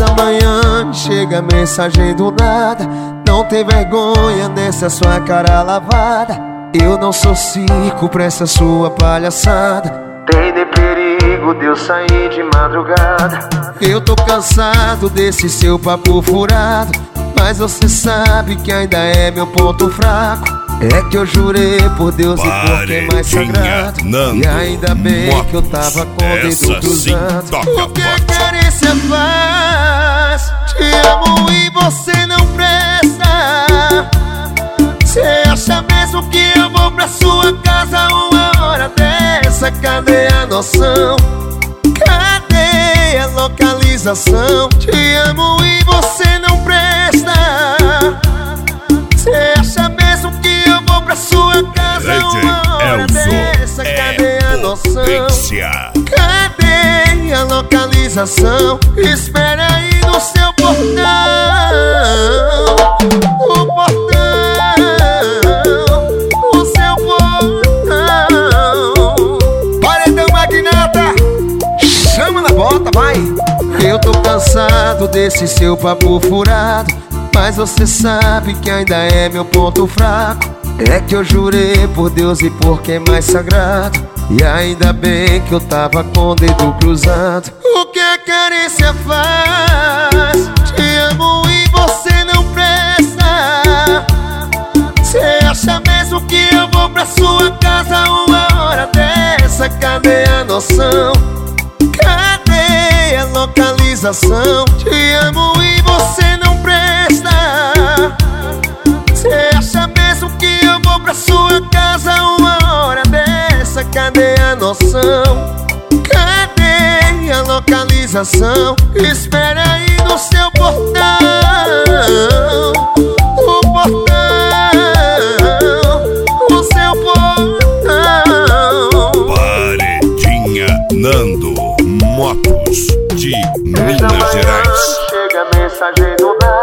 da manhã chega a mensagem do nada. Não tem vergonha nessa sua cara lavada. Eu não sou circo pra essa sua palhaçada. Tem nem perigo de eu sair de madrugada. Eu tô cansado desse seu papo furado, mas você sabe que ainda é meu ponto fraco. É que eu jurei por Deus e por quem mais sagrado. E ainda bem que eu tava com o dedo cruzado. O que a carência faz? Te amo e você não presta. Cê acha mesmo que eu vou pra sua casa uma hora dessa? Cadê a noção? Cadê a localização? Te amo e você não presta. Cê acha mesmo que eu vou pra sua casa uma hora dessa? Cadê a noção? Cadê a localização? Espera aí no seu portão. O portão, o seu portão. Paredão magnata, chama na bota, vai. Eu tô cansado desse seu papo furado, mas você sabe que ainda é meu ponto fraco. É que eu jurei por Deus e por quem mais sagrado. E ainda bem que eu tava com o dedo cruzado. O que a carência faz? Te amo e você não presta. Cê acha mesmo que eu vou pra sua casa uma hora dessa? Cadê a noção? Cadê a localização? Te amo e você não presta. Cê acha mesmo que eu vou pra sua casa uma hora dessa? Cadê a noção? Cadê a localização? Espera aí no seu portão. O portão, o seu portão. Paredinha Nando Motos de Minas Gerais. Chega a mensagem do nada.